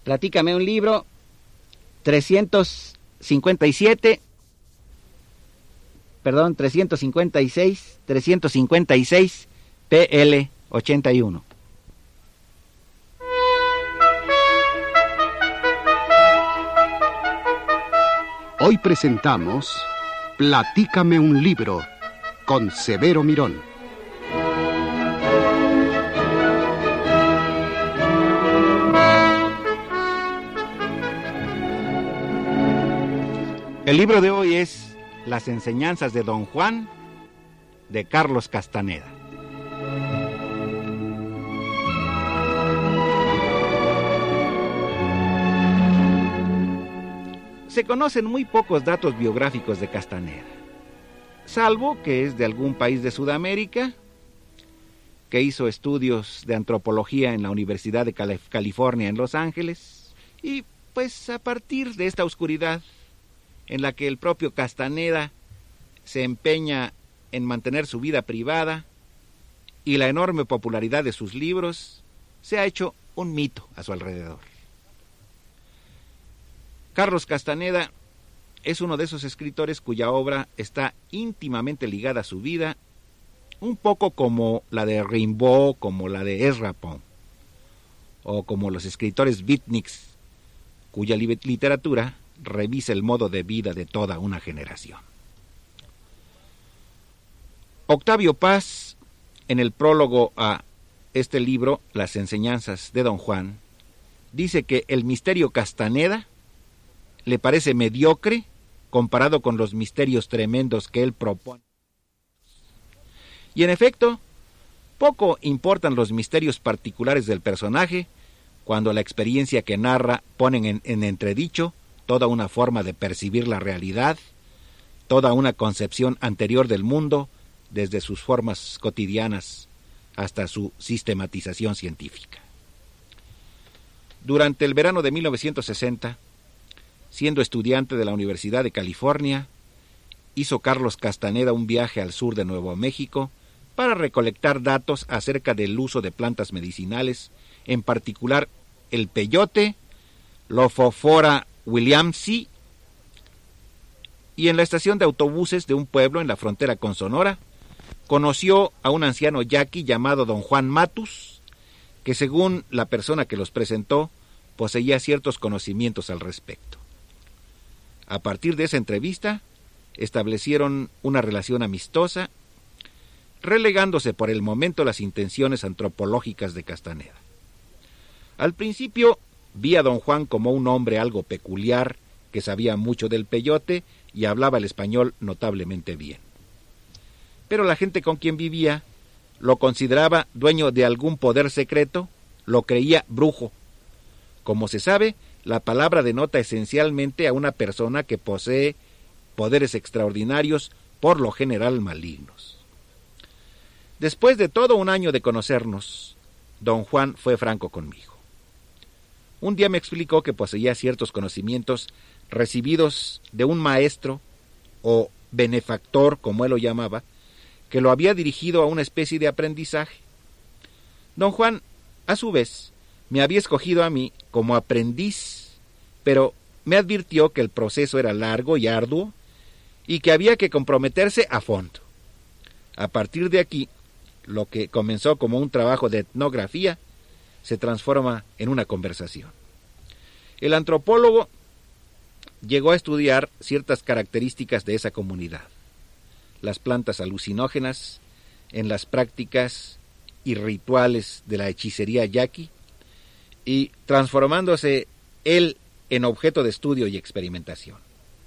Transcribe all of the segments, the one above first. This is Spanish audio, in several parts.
Platícame un libro, 356, 356, PL 81. Hoy presentamos Platícame un libro con Severo Mirón. El libro de hoy es Las enseñanzas de Don Juan, de Carlos Castaneda. Se conocen muy pocos datos biográficos de Castaneda, salvo que es de algún país de Sudamérica, que hizo estudios de antropología en la Universidad de California en Los Ángeles, y pues a partir de esta oscuridad en la que el propio Castaneda se empeña en mantener su vida privada y la enorme popularidad de sus libros, se ha hecho un mito a su alrededor. Carlos Castaneda es uno de esos escritores cuya obra está íntimamente ligada a su vida, un poco como la de Rimbaud, como la de Ezra Pound, o como los escritores beatniks, cuya literatura revisa el modo de vida de toda una generación. Octavio Paz, en el prólogo a este libro, Las enseñanzas de Don Juan, dice que el misterio Castaneda le parece mediocre comparado con los misterios tremendos que él propone. Y en efecto, poco importan los misterios particulares del personaje cuando la experiencia que narra pone en entredicho toda una forma de percibir la realidad, toda una concepción anterior del mundo, desde sus formas cotidianas hasta su sistematización científica. Durante el verano de 1960, siendo estudiante de la Universidad de California, hizo Carlos Castaneda un viaje al sur de Nuevo México para recolectar datos acerca del uso de plantas medicinales, en particular el peyote, Lophophora williamsi, y en la estación de autobuses de un pueblo en la frontera con Sonora, conoció a un anciano yaqui llamado Don Juan Matus, que según la persona que los presentó, poseía ciertos conocimientos al respecto. A partir de esa entrevista, establecieron una relación amistosa, relegándose por el momento las intenciones antropológicas de Castaneda. Al principio, vi a Don Juan como un hombre algo peculiar, que sabía mucho del peyote y hablaba el español notablemente bien. Pero la gente con quien vivía lo consideraba dueño de algún poder secreto, lo creía brujo. Como se sabe, la palabra denota esencialmente a una persona que posee poderes extraordinarios, por lo general malignos. Después de todo un año de conocernos, Don Juan fue franco conmigo. Un día me explicó que poseía ciertos conocimientos recibidos de un maestro o benefactor, como él lo llamaba, que lo había dirigido a una especie de aprendizaje. Don Juan, a su vez, me había escogido a mí como aprendiz, pero me advirtió que el proceso era largo y arduo y que había que comprometerse a fondo. A partir de aquí, lo que comenzó como un trabajo de etnografía se transforma en una conversación. El antropólogo llegó a estudiar ciertas características de esa comunidad, las plantas alucinógenas en las prácticas y rituales de la hechicería yaqui, y transformándose él en objeto de estudio y experimentación.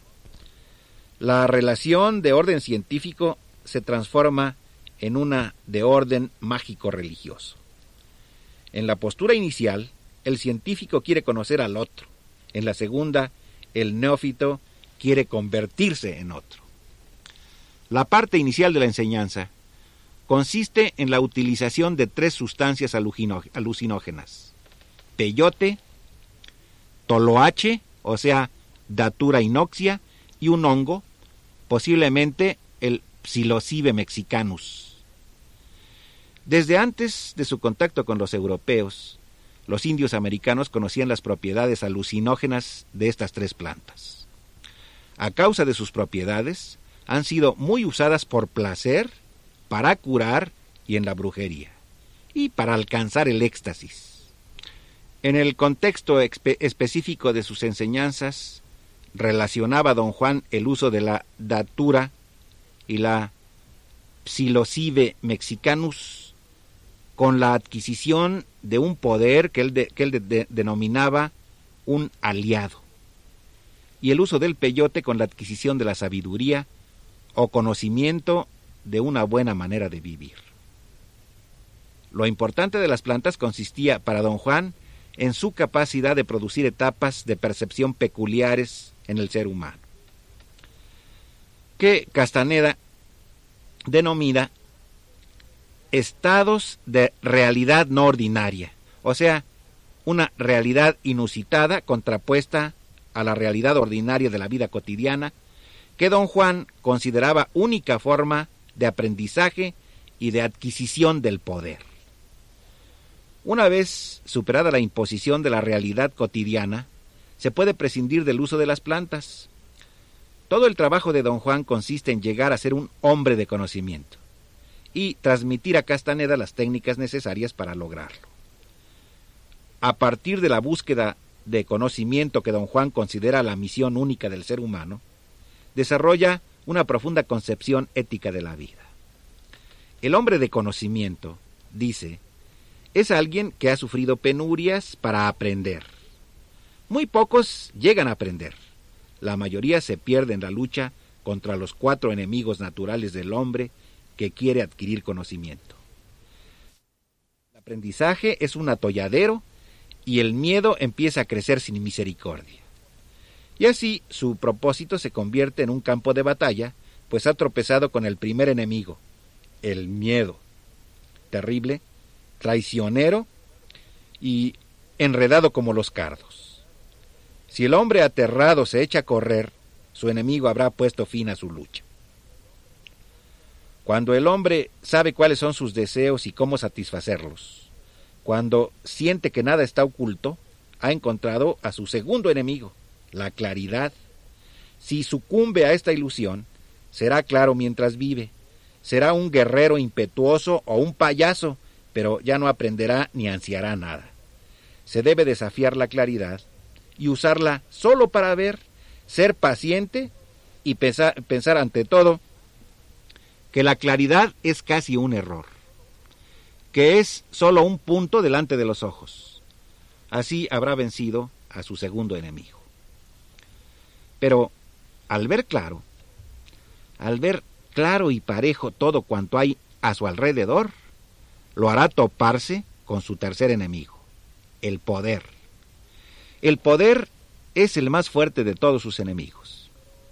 La relación de orden científico se transforma en una de orden mágico-religioso. En la postura inicial, el científico quiere conocer al otro. En la segunda, el neófito quiere convertirse en otro. La parte inicial de la enseñanza consiste en la utilización de 3 sustancias alucinógenas: peyote, toloache, o sea, datura inoxia, y un hongo, posiblemente el Psilocybe mexicanus. Desde antes de su contacto con los europeos, los indios americanos conocían las propiedades alucinógenas de estas 3 plantas. A causa de sus propiedades, han sido muy usadas por placer, para curar y en la brujería, y para alcanzar el éxtasis. En el contexto específico de sus enseñanzas, relacionaba don Juan el uso de la datura y la psilocibe mexicanus con la adquisición de un poder que él denominaba un aliado, y el uso del peyote con la adquisición de la sabiduría o conocimiento de una buena manera de vivir. Lo importante de las plantas consistía para don Juan en su capacidad de producir etapas de percepción peculiares en el ser humano, que Castaneda denomina estados de realidad no ordinaria, o sea, una realidad inusitada contrapuesta a la realidad ordinaria de la vida cotidiana, que don Juan consideraba única forma de aprendizaje y de adquisición del poder. Una vez superada la imposición de la realidad cotidiana, se puede prescindir del uso de las plantas. Todo el trabajo de don Juan consiste en llegar a ser un hombre de conocimiento y transmitir a Castaneda las técnicas necesarias para lograrlo. A partir de la búsqueda de conocimiento que don Juan considera la misión única del ser humano, desarrolla una profunda concepción ética de la vida. El hombre de conocimiento, dice, es alguien que ha sufrido penurias para aprender. Muy pocos llegan a aprender. La mayoría se pierde en la lucha contra los 4 enemigos naturales del hombre que quiere adquirir conocimiento. El aprendizaje es un atolladero y el miedo empieza a crecer sin misericordia. Y así su propósito se convierte en un campo de batalla, pues ha tropezado con el primer enemigo, el miedo, terrible, traicionero y enredado como los cardos. Si el hombre aterrado se echa a correr, su enemigo habrá puesto fin a su lucha. Cuando el hombre sabe cuáles son sus deseos y cómo satisfacerlos, cuando siente que nada está oculto, ha encontrado a su segundo enemigo, la claridad. Si sucumbe a esta ilusión, será claro mientras vive, será un guerrero impetuoso o un payaso, pero ya no aprenderá ni ansiará nada. Se debe desafiar la claridad y usarla solo para ver, ser paciente y pensar ante todo que la claridad es casi un error, que es solo un punto delante de los ojos. Así habrá vencido a su segundo enemigo. Pero al ver claro y parejo todo cuanto hay a su alrededor, lo hará toparse con su tercer enemigo, el poder. El poder es el más fuerte de todos sus enemigos,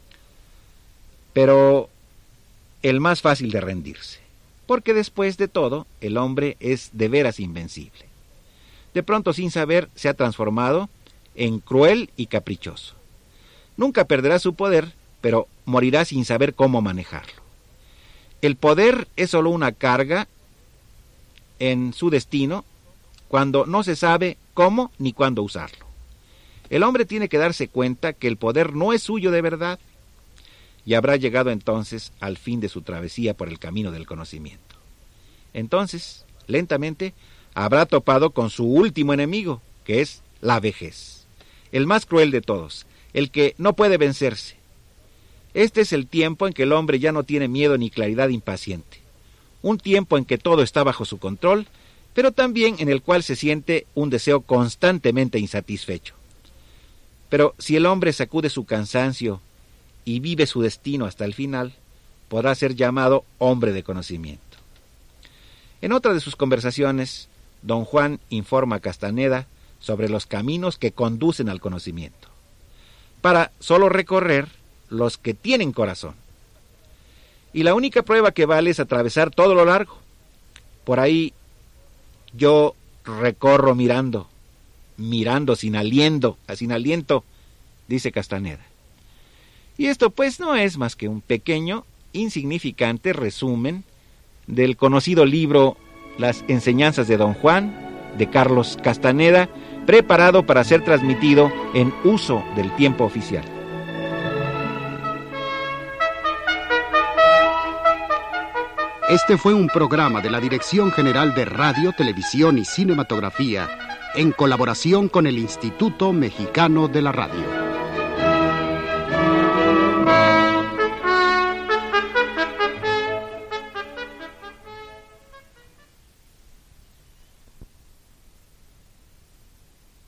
pero el más fácil de rendirse, porque después de todo, el hombre es de veras invencible. De pronto, sin saber, se ha transformado en cruel y caprichoso. Nunca perderá su poder, pero morirá sin saber cómo manejarlo. El poder es solo una carga en su destino cuando no se sabe cómo ni cuándo usarlo. El hombre tiene que darse cuenta que el poder no es suyo de verdad, y habrá llegado entonces al fin de su travesía por el camino del conocimiento. Entonces, lentamente, habrá topado con su último enemigo, que es la vejez, el más cruel de todos, el que no puede vencerse. Este es el tiempo en que el hombre ya no tiene miedo ni claridad impaciente, un tiempo en que todo está bajo su control, pero también en el cual se siente un deseo constantemente insatisfecho. Pero si el hombre sacude su cansancio y vive su destino hasta el final, podrá ser llamado hombre de conocimiento. En otra de sus conversaciones, don Juan informa a Castaneda sobre los caminos que conducen al conocimiento, para solo recorrer los que tienen corazón. Y la única prueba que vale es atravesar todo lo largo. Por ahí yo recorro mirando sin aliento, dice Castaneda. Y esto pues no es más que un pequeño, insignificante resumen del conocido libro Las enseñanzas de don Juan, de Carlos Castaneda, preparado para ser transmitido en uso del tiempo oficial. Este fue un programa de la Dirección General de Radio, Televisión y Cinematografía, en colaboración con el Instituto Mexicano de la Radio.